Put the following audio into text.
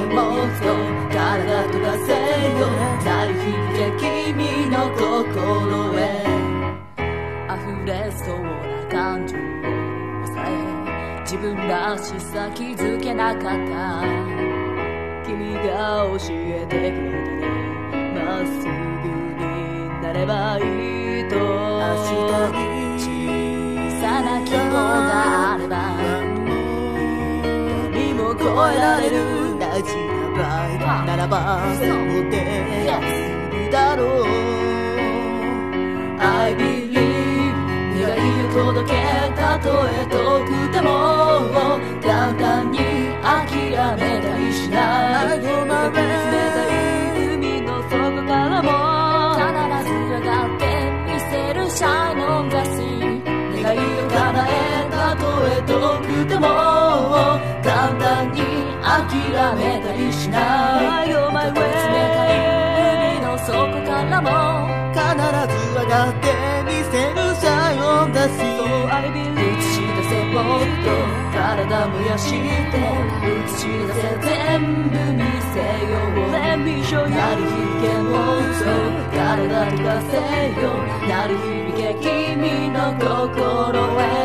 もっと体とかせよ鳴り響け君の心へ溢れそうな感情を抑え自分らしさ気づけなかった君が教えてくれたねまっすぐになればいいと明日に小さな希望があれば海も越えられる大事な場合ならばそうで済むだろう I believe 願いを届けたとえ遠くても簡単に諦めたりしない冷たい海の底からも必ず上がってみせるシャインオンザシー願いを叶えたとえ遠くても簡単に諦めたりしない冷たい海の底からも必ず上がってみせるシャインオンザシー映し出せもっと体燃やして映し出せ全部見せよう鳴り響けもっと体とかせよ鳴り響け君の心へ